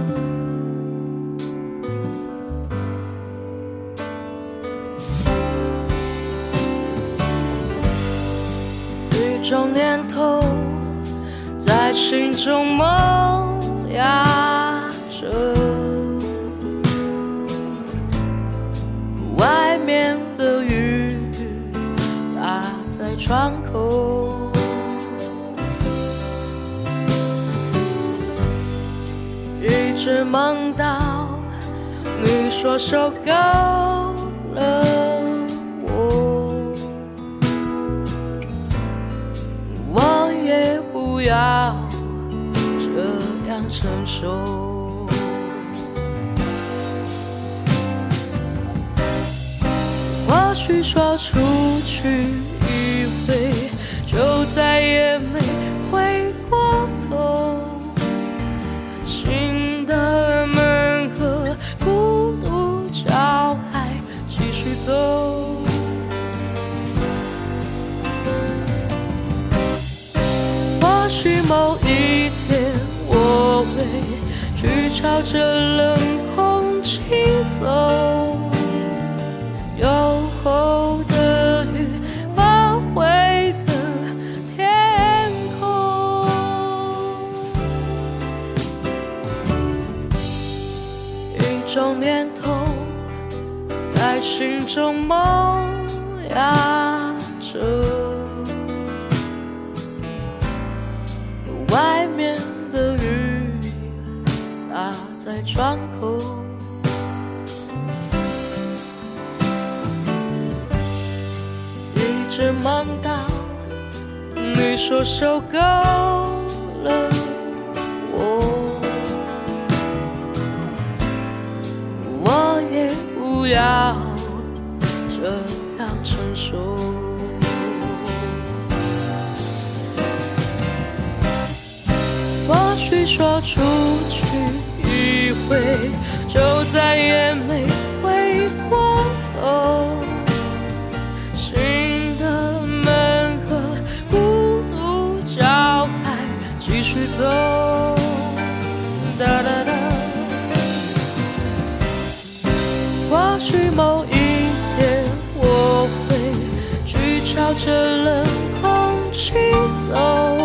一种念头在心中萌芽着，外面的雨打在窗口，一直梦到你说受够了我也不要这样承受。或许说出去一回，就再也没回过头。新的门和孤独脚还继续走。或许某一天我会去朝着冷空气走，有厚的雨包围的天空，一种念头在心中萌芽着，外面的雨打在窗口，一直梦到你说受够了我也不要这样承受。或许说出去一回，就再也没回过头。新的门和孤独脚还继续走。哒哒哒。或许某一天我会去朝着冷空气走。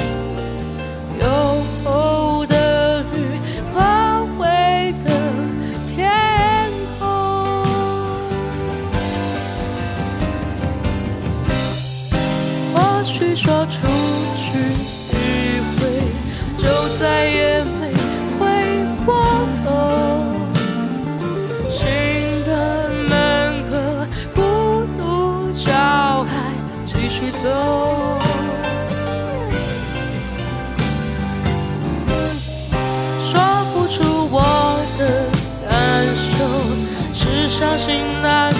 说出去一回，就再也没回过头。新的门和孤独脚还继续走。说不出我的感受，只相信那